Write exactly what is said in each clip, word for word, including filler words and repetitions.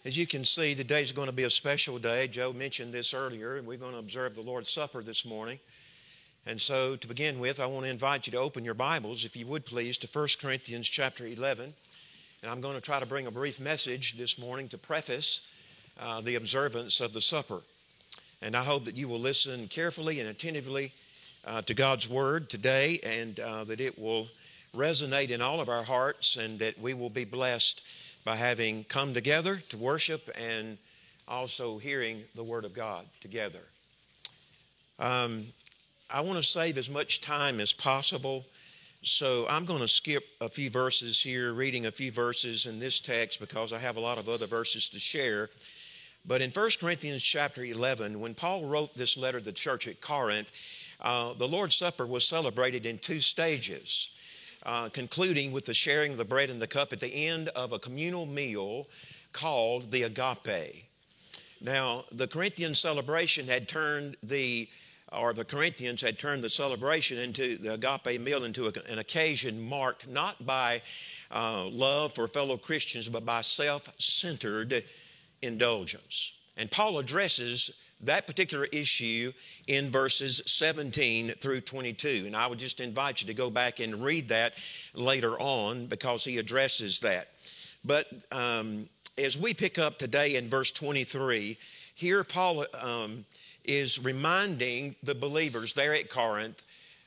As you can see, today is going to be a special day. Joe mentioned this earlier, and we're going to observe the Lord's Supper this morning. And so to begin with, I want to invite you to open your Bibles, if you would please, to First Corinthians chapter eleven. And I'm going to try to bring a brief message this morning to preface uh, the observance of the supper. And I hope that you will listen carefully and attentively uh, to God's Word today, and uh, that it will resonate in all of our hearts, and that we will be blessed by having come together to worship and also hearing the Word of God together. Um, I want to save as much time as possible, so I'm going to skip a few verses here, reading a few verses in this text because I have a lot of other verses to share. But in First Corinthians chapter eleven, when Paul wrote this letter to the church at Corinth, uh, the Lord's Supper was celebrated in two stages. Uh, concluding with the sharing of the bread and the cup at the end of a communal meal called the agape. Now, the Corinthian celebration had turned the, or the Corinthians had turned the celebration into the agape meal into a, an occasion marked not by uh, love for fellow Christians, but by self-centered indulgence. And Paul addresses that particular issue in verses seventeen through twenty-two. And I would just invite you to go back and read that later on because he addresses that. But um, as we pick up today in verse twenty-three, here Paul um, is reminding the believers there at Corinth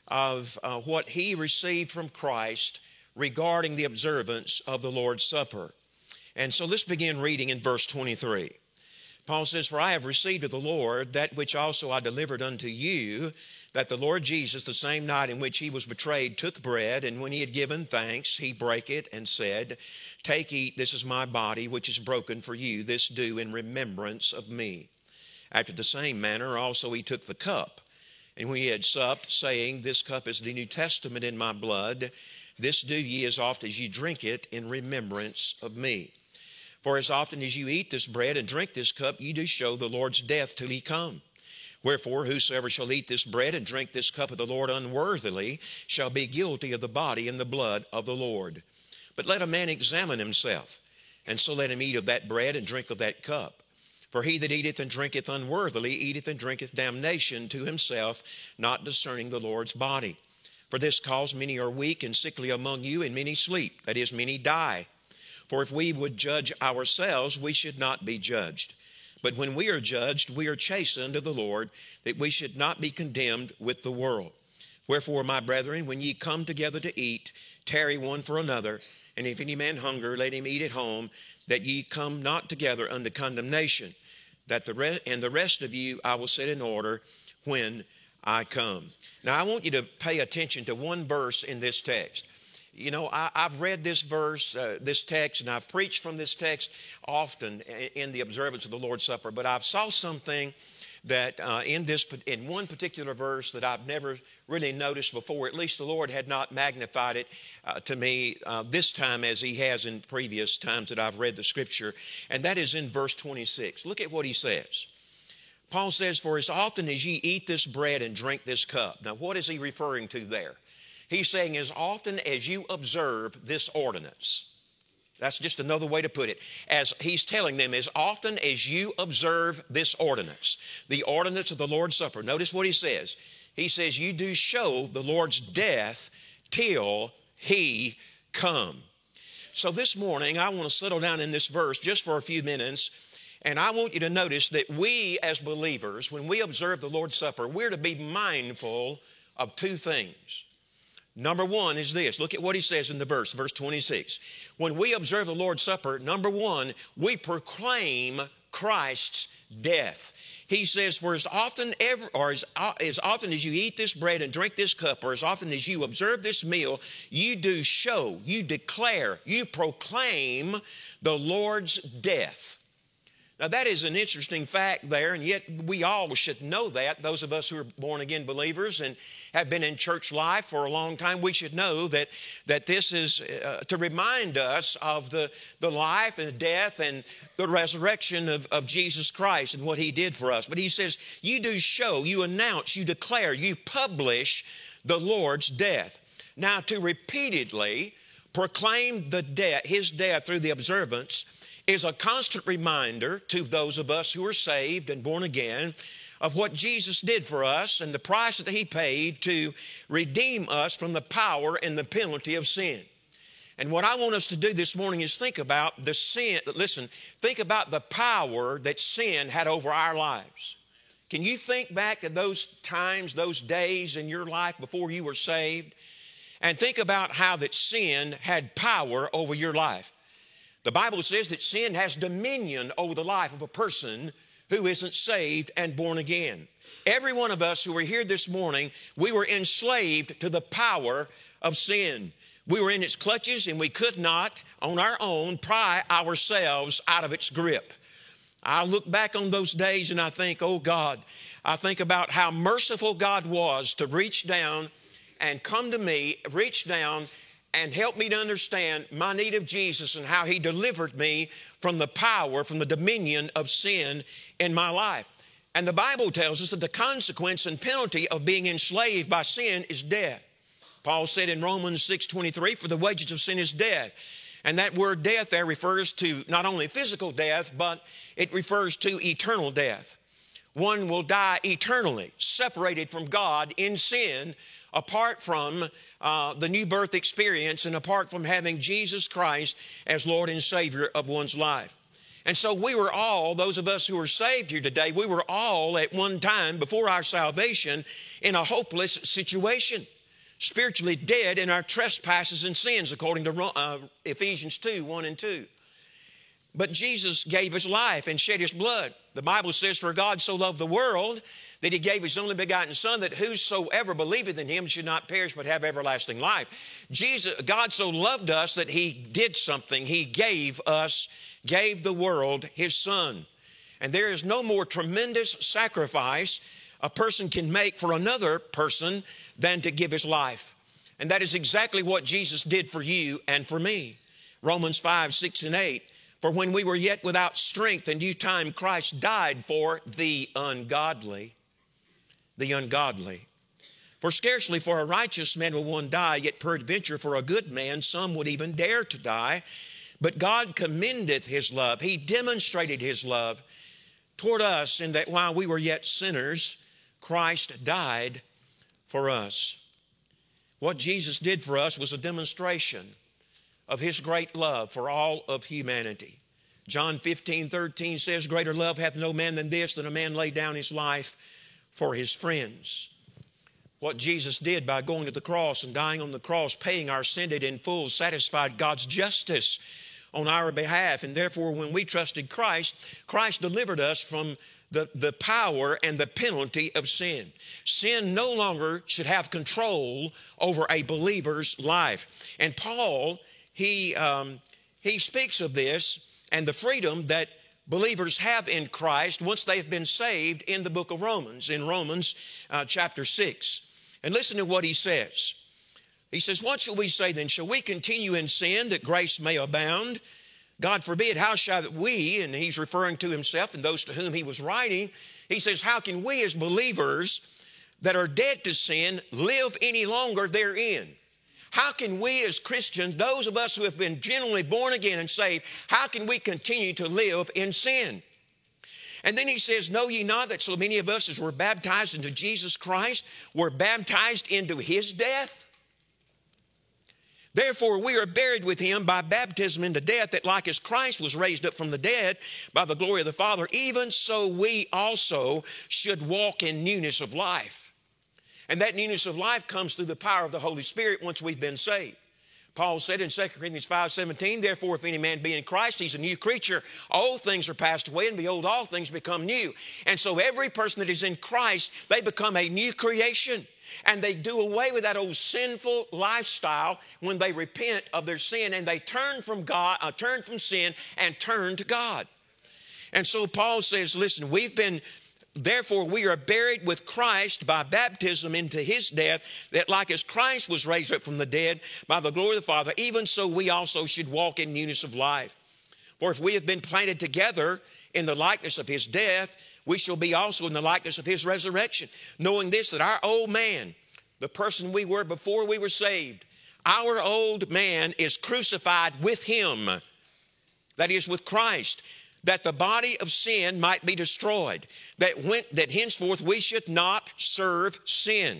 of uh, what he received from Christ regarding the observance of the Lord's Supper. And so let's begin reading in verse twenty-three. Paul says, "For I have received of the Lord that which also I delivered unto you, that the Lord Jesus, the same night in which he was betrayed, took bread, and when he had given thanks, he brake it and said, Take, eat, this is my body, which is broken for you. This do in remembrance of me. After the same manner also he took the cup, and when he had supped, saying, This cup is the New Testament in my blood. This do ye as oft as ye drink it in remembrance of me. For as often as you eat this bread and drink this cup, ye do show the Lord's death till he come. Wherefore, whosoever shall eat this bread and drink this cup of the Lord unworthily shall be guilty of the body and the blood of the Lord. But let a man examine himself, and so let him eat of that bread and drink of that cup. For he that eateth and drinketh unworthily eateth and drinketh damnation to himself, not discerning the Lord's body. For this cause many are weak and sickly among you, and many sleep, that is, many die. For if we would judge ourselves, we should not be judged. But when we are judged, we are chastened of the Lord, that we should not be condemned with the world. Wherefore, my brethren, when ye come together to eat, tarry one for another. And if any man hunger, let him eat at home, that ye come not together unto condemnation. That the re- and the rest of you I will set in order when I come." Now, I want you to pay attention to one verse in this text. You know, I, I've read this verse, uh, this text, and I've preached from this text often in the observance of the Lord's Supper. But I've saw something that uh, in this, in one particular verse that I've never really noticed before. At least the Lord had not magnified it uh, to me uh, this time as He has in previous times that I've read the Scripture. And that is in verse twenty-six. Look at what he says. Paul says, "For as often as ye eat this bread and drink this cup." Now, what is he referring to there? He's saying, as often as you observe this ordinance. That's just another way to put it. As he's telling them, as often as you observe this ordinance, the ordinance of the Lord's Supper. Notice what he says. He says, you do show the Lord's death till he come. So this morning, I want to settle down in this verse just for a few minutes. And I want you to notice that we as believers, when we observe the Lord's Supper, we're to be mindful of two things. Number one is this. Look at what he says in the verse, verse twenty-six. When we observe the Lord's Supper, number one, we proclaim Christ's death. He says, for as often ever, or as, as often as you eat this bread and drink this cup, or as often as you observe this meal, you do show, you declare, you proclaim the Lord's death. Now, that is an interesting fact there, and yet we all should know that. Those of us who are born-again believers and have been in church life for a long time, we should know that, that this is uh, to remind us of the, the life and death and the resurrection of, of Jesus Christ and what He did for us. But he says, you do show, you announce, you declare, you publish the Lord's death. Now, to repeatedly proclaim the death, His death through the observance, is a constant reminder to those of us who are saved and born again of what Jesus did for us and the price that He paid to redeem us from the power and the penalty of sin. And what I want us to do this morning is think about the sin, listen, think about the power that sin had over our lives. Can you think back to those times, those days in your life before you were saved? And think about how that sin had power over your life. The Bible says that sin has dominion over the life of a person who isn't saved and born again. Every one of us who are here this morning, we were enslaved to the power of sin. We were in its clutches and we could not, on our own, pry ourselves out of its grip. I look back on those days and I think, oh God, I think about how merciful God was to reach down and come to me, reach down and help me to understand my need of Jesus and how He delivered me from the power, from the dominion of sin in my life. And the Bible tells us that the consequence and penalty of being enslaved by sin is death. Paul said in Romans six twenty-three, for the wages of sin is death. And that word death there refers to not only physical death, but it refers to eternal death. One will die eternally, separated from God in sin, apart from uh, the new birth experience and apart from having Jesus Christ as Lord and Savior of one's life. And so we were all, those of us who are saved here today, we were all at one time before our salvation in a hopeless situation. Spiritually dead in our trespasses and sins, according to uh, Ephesians two, one and two. But Jesus gave His life and shed His blood. The Bible says, for God so loved the world that He gave His only begotten Son, that whosoever believeth in Him should not perish but have everlasting life. Jesus, God so loved us that He did something. He gave us, gave the world His Son. And there is no more tremendous sacrifice a person can make for another person than to give his life. And that is exactly what Jesus did for you and for me. Romans five, six, and eight. For when we were yet without strength, in due time Christ died for the ungodly. The ungodly. For scarcely for a righteous man will one die, yet peradventure for a good man some would even dare to die. But God commendeth His love. He demonstrated His love toward us in that while we were yet sinners, Christ died for us. What Jesus did for us was a demonstration of His great love for all of humanity. John fifteen, thirteen says, greater love hath no man than this, that a man lay down his life for his friends. What Jesus did by going to the cross and dying on the cross, paying our sin debt in full, satisfied God's justice on our behalf. And therefore, when we trusted Christ, Christ delivered us from The, the power and the penalty of sin. Sin no longer should have control over a believer's life. And Paul, he, um, he speaks of this and the freedom that believers have in Christ once they've been saved in the book of Romans, in Romans uh, chapter six. And listen to what he says. He says, what shall we say then? Shall we continue in sin that grace may abound? God forbid, how shall we, and he's referring to himself and those to whom he was writing, he says, how can we as believers that are dead to sin live any longer therein? How can we as Christians, those of us who have been genuinely born again and saved, how can we continue to live in sin? And then he says, know ye not that so many of us as were baptized into Jesus Christ were baptized into His death? Therefore, we are buried with Him by baptism into death, that like as Christ was raised up from the dead by the glory of the Father, even so we also should walk in newness of life. And that newness of life comes through the power of the Holy Spirit once we've been saved. Paul said in Second Corinthians five seventeen, therefore, if any man be in Christ, he's a new creature. Old things are passed away, and behold, all things become new. And so every person that is in Christ, they become a new creation. And they do away with that old sinful lifestyle when they repent of their sin and they turn from God, uh, turn from sin and turn to God. And so Paul says, listen, we've been, therefore we are buried with Christ by baptism into His death, that like as Christ was raised up from the dead by the glory of the Father, even so we also should walk in newness of life. For if we have been planted together in the likeness of His death, we shall be also in the likeness of His resurrection, knowing this, that our old man, the person we were before we were saved, our old man is crucified with Him, that is with Christ, that the body of sin might be destroyed, that, when, that henceforth we should not serve sin.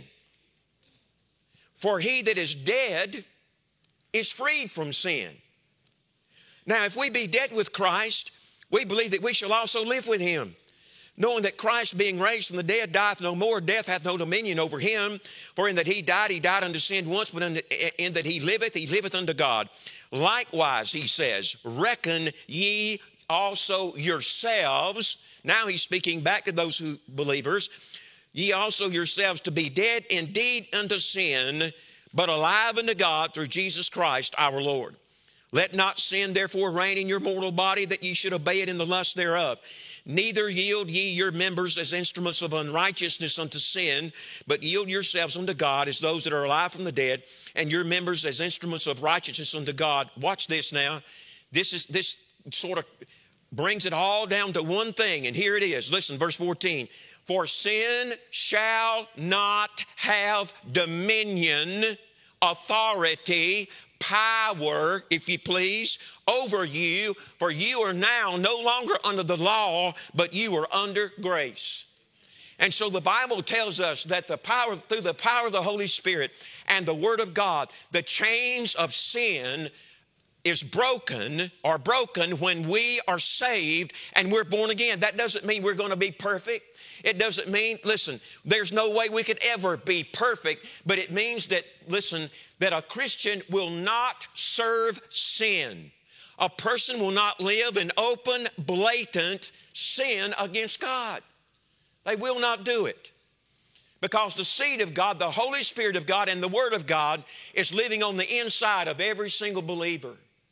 For he that is dead is freed from sin. Now, if we be dead with Christ, we believe that we shall also live with him, knowing that Christ, being raised from the dead, dieth no more, death hath no dominion over him. For in that he died, he died unto sin once, but in, the, in that he liveth, he liveth unto God. Likewise, he says, reckon ye also yourselves, now he's speaking back to those who believers, ye also yourselves to be dead indeed unto sin, but alive unto God through Jesus Christ our Lord. Let not sin therefore reign in your mortal body, that ye should obey it in the lust thereof. Neither yield ye your members as instruments of unrighteousness unto sin, but yield yourselves unto God as those that are alive from the dead, and your members as instruments of righteousness unto God. Watch this now. This is this sort of brings it all down to one thing, and here it is. Listen, verse fourteen. For sin shall not have dominion, authority, power, if you please, over you, for you are now no longer under the law, but you are under grace. And so the Bible tells us that the power, through the power of the Holy Spirit and the Word of God, the chains of sin is broken or broken when we are saved and we're born again. That doesn't mean we're going to be perfect. It doesn't mean, listen, there's no way we could ever be perfect, but it means that, listen, that a Christian will not serve sin. A person will not live in open, blatant sin against God. They will not do it. Because the seed of God, the Holy Spirit of God, and the Word of God is living on the inside of every single believer.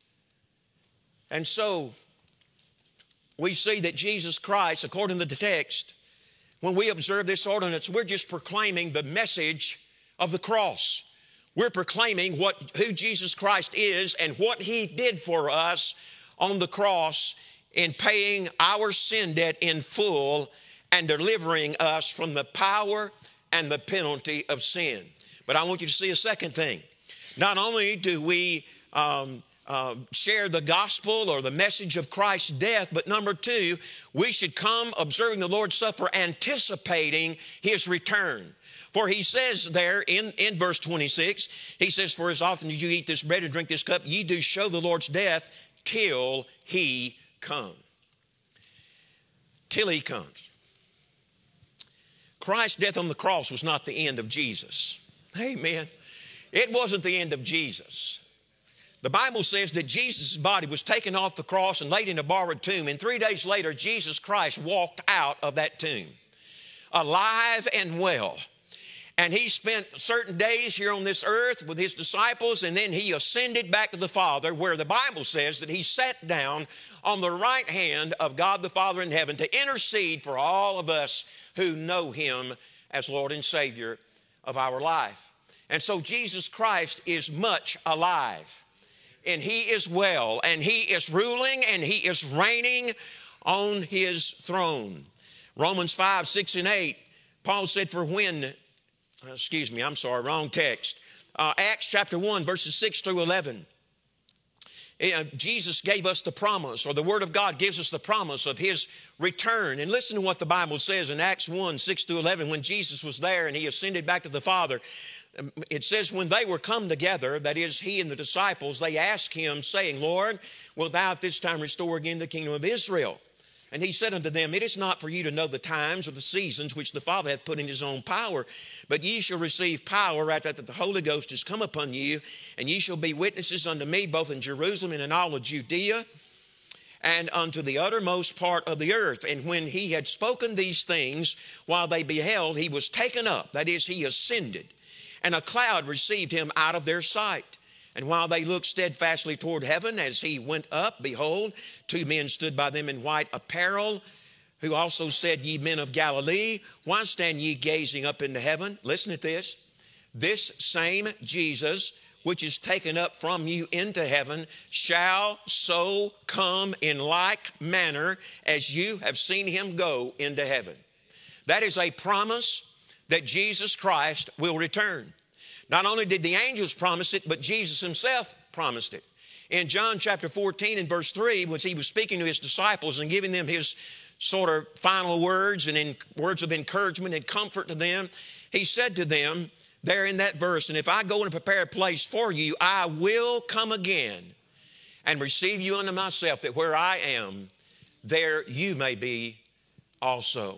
And so, we see that Jesus Christ, according to the text, when we observe this ordinance, we're just proclaiming the message of the cross. We're proclaiming what, who Jesus Christ is and what He did for us on the cross in paying our sin debt in full and delivering us from the power and the penalty of sin. But I want you to see a second thing. Not only do we um, uh, share the gospel or the message of Christ's death, but number two, we should come observing the Lord's Supper, anticipating His return. For He says there in, in verse twenty-six, He says, for as often as you eat this bread and drink this cup, ye do show the Lord's death till He come. Till He comes. Christ's death on the cross was not the end of Jesus. Amen. It wasn't the end of Jesus. The Bible says that Jesus' body was taken off the cross and laid in a borrowed tomb, and three days later, Jesus Christ walked out of that tomb, alive and well. And He spent certain days here on this earth with His disciples, and then He ascended back to the Father, where the Bible says that He sat down on the right hand of God the Father in heaven to intercede for all of us who know Him as Lord and Savior of our life. And so Jesus Christ is much alive, and He is well, and He is ruling, and He is reigning on His throne. Romans five, six, and eight, Paul said, for when, excuse me, I'm sorry, wrong text. Uh, Acts chapter one, verses six through eleven. Uh, Jesus gave us the promise, or the Word of God gives us the promise of His return. And listen to what the Bible says in Acts one, six through eleven, when Jesus was there and He ascended back to the Father. It says, when they were come together, that is, He and the disciples, they asked Him, saying, Lord, wilt Thou at this time restore again the kingdom of Israel? And He said unto them, it is not for you to know the times or the seasons which the Father hath put in His own power, but ye shall receive power after that the Holy Ghost is come upon you, and ye shall be witnesses unto me both in Jerusalem and in all of Judea, and unto the uttermost part of the earth. And when He had spoken these things, while they beheld, He was taken up, that is, He ascended, and a cloud received Him out of their sight. And while they looked steadfastly toward heaven as He went up, behold, two men stood by them in white apparel, who also said, ye men of Galilee, why stand ye gazing up into heaven? Listen to this. This same Jesus, which is taken up from you into heaven, shall so come in like manner as you have seen Him go into heaven. That is a promise that Jesus Christ will return. Not only did the angels promise it, but Jesus Himself promised it. In John chapter fourteen and verse three, when he was speaking to his disciples and giving them his sort of final words and in, words of encouragement and comfort to them, he said to them there in that verse, and if I go and prepare a place for you, I will come again and receive you unto myself, that where I am, there you may be also.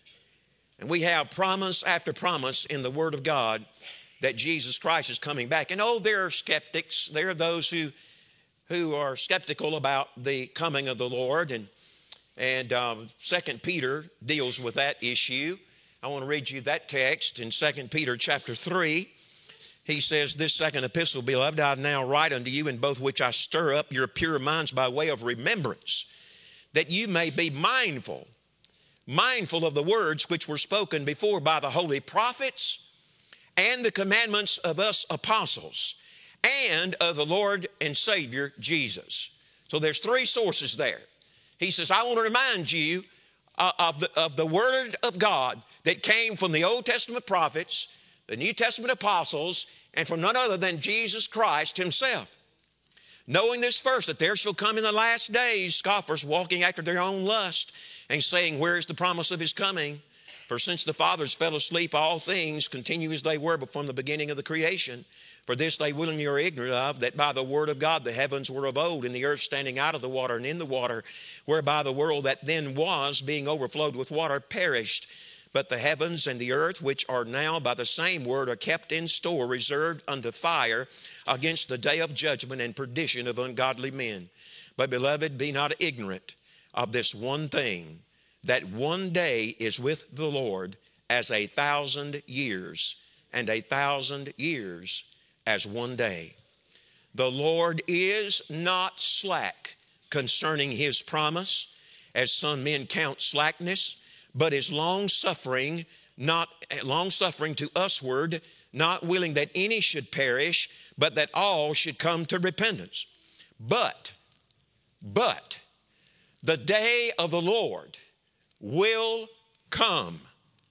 And we have promise after promise in the Word of God that Jesus Christ is coming back. And oh, there are skeptics. There are those who, who are skeptical about the coming of the Lord. And, and um, Second Peter deals with that issue. I want to read you that text in Second Peter chapter three. He says, this second epistle, beloved, I now write unto you, in both which I stir up your pure minds by way of remembrance, that you may be mindful, mindful of the words which were spoken before by the holy prophets, and the commandments of us apostles, and of the Lord and Savior Jesus. So there's three sources there. He says, I want to remind you uh, of, the, of the Word of God that came from the Old Testament prophets, the New Testament apostles, and from none other than Jesus Christ himself. Knowing this first, that there shall come in the last days scoffers walking after their own lust, and saying, where is the promise of his coming? For since the fathers fell asleep, all things continue as they were from the beginning of the creation. For this they willingly are ignorant of, that by the word of God the heavens were of old, and the earth standing out of the water and in the water, whereby the world that then was, being overflowed with water, perished. But the heavens and the earth, which are now by the same word, are kept in store, reserved unto fire, against the day of judgment and perdition of ungodly men. But, beloved, be not ignorant of this one thing, that one day is with the Lord as a thousand years, and a thousand years as one day. The Lord is not slack concerning his promise, as some men count slackness, but is long-suffering, not long-suffering to usward, not willing that any should perish, but that all should come to repentance. But, but, the day of the Lord will come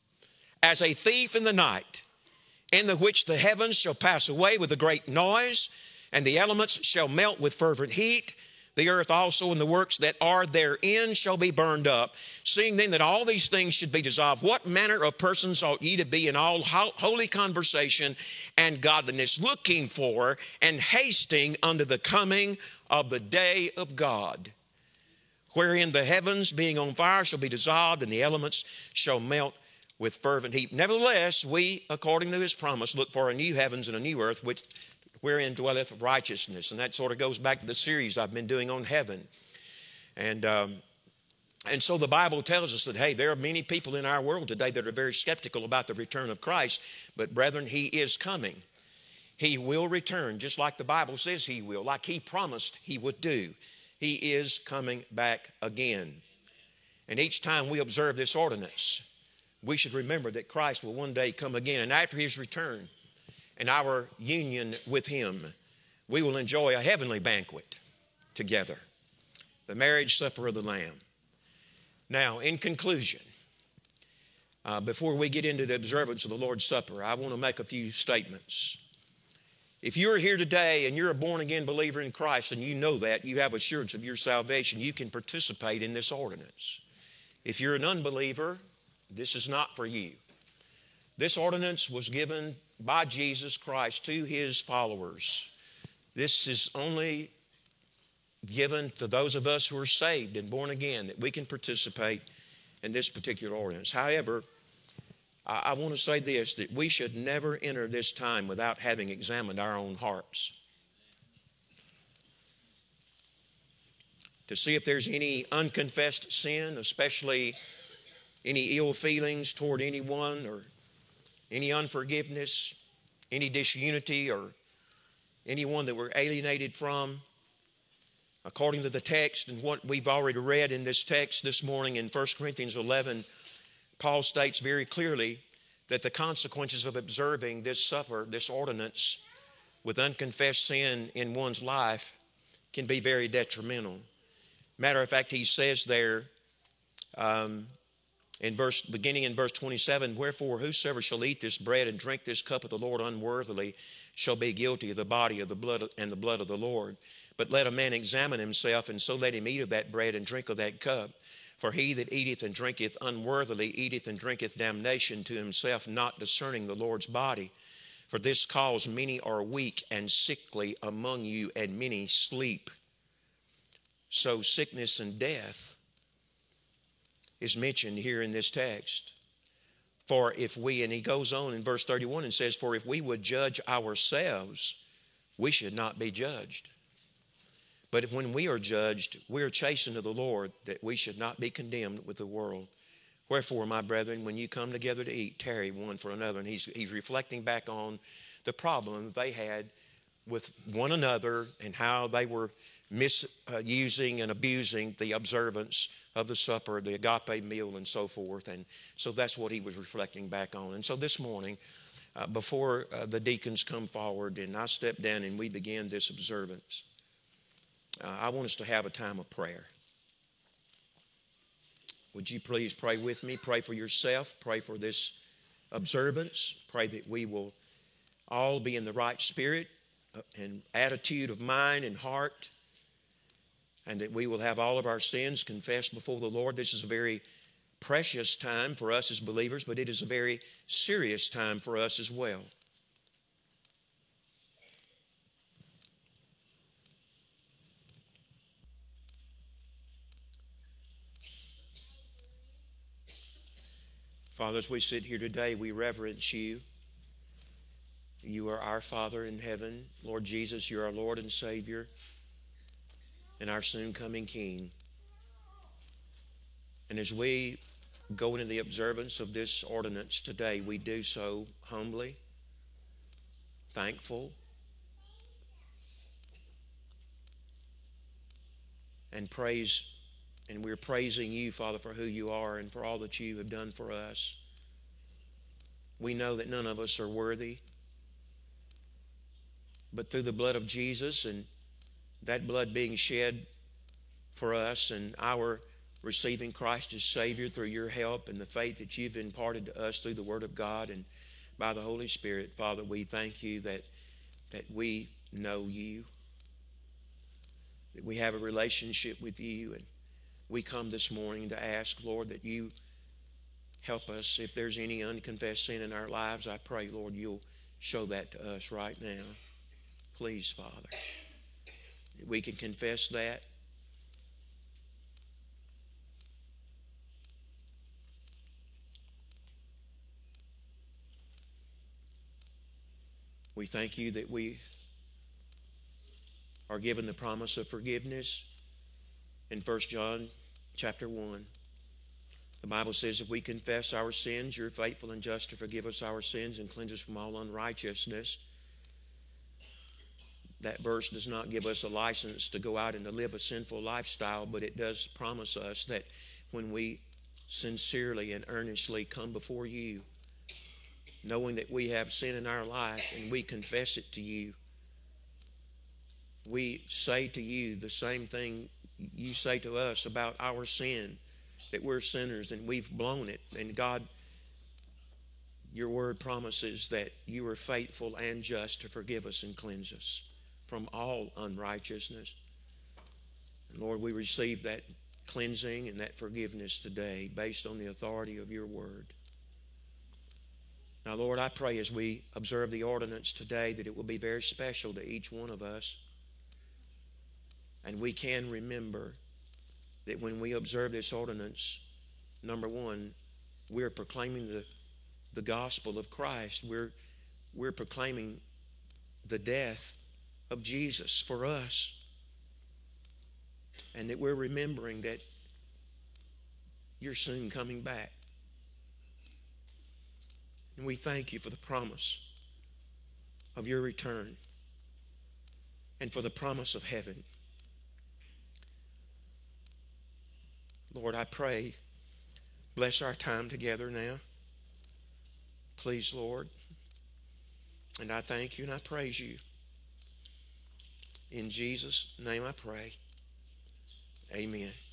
as a thief in the night, in the which the heavens shall pass away with a great noise, and the elements shall melt with fervent heat. The earth also and the works that are therein shall be burned up. Seeing then that all these things should be dissolved, what manner of persons ought ye to be in all holy conversation and godliness, looking for and hasting unto the coming of the day of God, wherein the heavens being on fire shall be dissolved, and the elements shall melt with fervent heat. Nevertheless, we, according to his promise, look for a new heavens and a new earth, which wherein dwelleth righteousness. And that sort of goes back to the series I've been doing on heaven. And, um, and so the Bible tells us that, hey, there are many people in our world today that are very skeptical about the return of Christ. But brethren, he is coming. He will return, just like the Bible says he will, like he promised he would do. He is coming back again. And each time we observe this ordinance, we should remember that Christ will one day come again. And after his return, and our union with him, we will enjoy a heavenly banquet together, the marriage supper of the Lamb. Now, in conclusion, uh, before we get into the observance of the Lord's Supper, I want to make a few statements. If you're here today and you're a born-again believer in Christ and you know that, you have assurance of your salvation, you can participate in this ordinance. If you're an unbeliever, this is not for you. This ordinance was given by Jesus Christ to his followers. This is only given to those of us who are saved and born again, that we can participate in this particular ordinance. However, I, I want to say this, that we should never enter this time without having examined our own hearts, to see if there's any unconfessed sin, especially any ill feelings toward anyone, or any unforgiveness, any disunity, or anyone that we're alienated from. According to the text and what we've already read in this text this morning in First Corinthians eleven, Paul states very clearly that the consequences of observing this supper, this ordinance, with unconfessed sin in one's life can be very detrimental. Matter of fact, he says there, um, In verse, beginning in verse twenty-seven, wherefore whosoever shall eat this bread and drink this cup of the Lord unworthily shall be guilty of the body of the blood and the blood of the Lord. But let a man examine himself, and so let him eat of that bread and drink of that cup. For he that eateth and drinketh unworthily eateth and drinketh damnation to himself, not discerning the Lord's body. For this cause many are weak and sickly among you, and many sleep. So sickness and death is mentioned here in this text. For if we, and he goes on in verse thirty-one and says, for if we would judge ourselves, we should not be judged. But if when we are judged, we are chastened of the Lord, that we should not be condemned with the world. Wherefore, my brethren, when you come together to eat, tarry one for another. And he's, he's reflecting back on the problem they had with one another and how they were misusing and abusing the observance of the supper, the agape meal, and so forth. And so that's what he was reflecting back on. And so this morning, uh, before uh, the deacons come forward and I step down and we begin this observance, uh, I want us to have a time of prayer. Would you please pray with me? Pray for yourself. Pray for this observance. Pray that we will all be in the right spirit and attitude of mind and heart, and that we will have all of our sins confessed before the Lord. This is a very precious time for us as believers, but it is a very serious time for us as well. Father, as we sit here today, we reverence you. You are our Father in heaven. Lord Jesus, you're our Lord and Savior and our soon-coming King. And as we go into the observance of this ordinance today, we do so humbly, thankful, and praise. And we're praising you, Father, for who you are and for all that you have done for us. We know that none of us are worthy, but through the blood of Jesus and that blood being shed for us and our receiving Christ as Savior through your help and the faith that you've imparted to us through the Word of God and by the Holy Spirit, Father, we thank you that, that we know you, that we have a relationship with you. And we come this morning to ask, Lord, that you help us. If there's any unconfessed sin in our lives, I pray, Lord, you'll show that to us right now. Please, Father, that we can confess that. We thank you that we are given the promise of forgiveness in First John chapter one. The Bible says if we confess our sins, you're faithful and just to forgive us our sins and cleanse us from all unrighteousness. That verse does not give us a license to go out and to live a sinful lifestyle, but it does promise us that when we sincerely and earnestly come before you, knowing that we have sin in our life and we confess it to you, we say to you the same thing you say to us about our sin, that we're sinners and we've blown it. And God, your word promises that you are faithful and just to forgive us and cleanse us from all unrighteousness. And Lord, we receive that cleansing and that forgiveness today based on the authority of your word. Now, Lord, I pray as we observe the ordinance today that it will be very special to each one of us. And we can remember that when we observe this ordinance, number one, we're proclaiming the, the gospel of Christ. We're, we're proclaiming the death of Jesus for us. And that we're remembering that you're soon coming back. And we thank you for the promise of your return and for the promise of heaven. Lord, I pray, bless our time together now. Please, Lord. And I thank you and I praise you. In Jesus' name I pray. Amen.